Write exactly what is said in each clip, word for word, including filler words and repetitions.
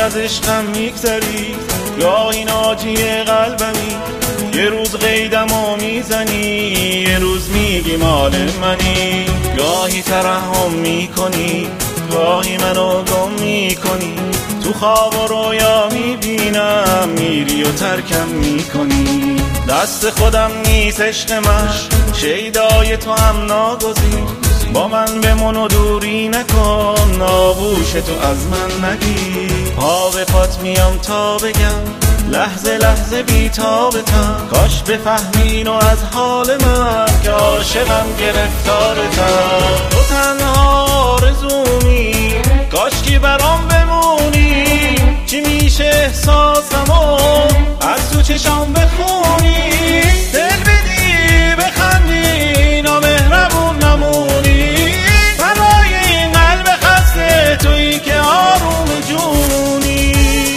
از عشقم میگذری، گاهی ناجی قلبمی، یه روز قیدمو میزنی، یه روز میگی مال منی، گاهی ترحم میکنی، گاهی منو گم میکنی، تو خواب و رویا میبینم میری و ترکم میکنی. دست خودم نیست عشق من، شیدای تو هم ناگزیر، با من بمون و دوری نکن، ناگوش تو از من نگیر. پا به پات میام تا بگم لحظه لحظه بی تابتم، کاش بفهمین و از حال من که عاشقم گرفتارتم. تو تنها آرزومی، کاش کی برام بمونی، چی میشه احساسمو از تو چشام بخونی، دل بدی بخندی نامهربون نمونی، برای این قلب خسته تویی که آروم جونی.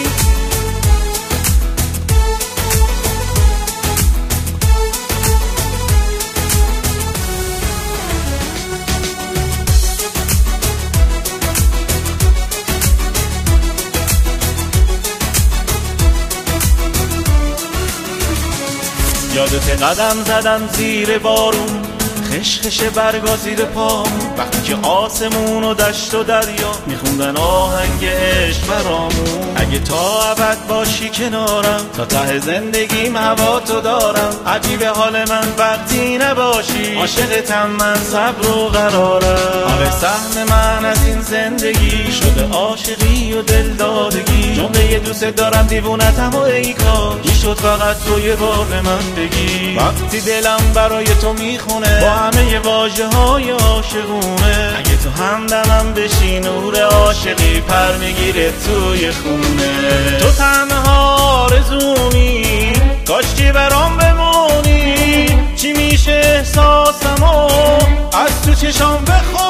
یادت قدم زدم زیر بارون، خشخش برگا زیر پام، وقتی که آسمون و دشت و دریا میخوندن آهنگ عشق برامون. اگه تا ابد باشی کنارم، تا ته زندگیم هوا تو دارم، عجیب حال من وقتی نباشی، عاشقتم من صبر و قرارم. آره سهم من از این زندگی شده عاشقی و دلدادگی، جمله دوست دارم دیوونتم و ای کاش میشد فقط تو یه بار به من بگی. وقتی دلم برای تو میخونه با همه واژه های عاشقونه، اگه تو همدمم بشی نور عاشقی پر میگیره توی خونه. تو تنها آرزومی، کاش کی برام بمونی، چی میشه احساسمو از تو چشام بخون.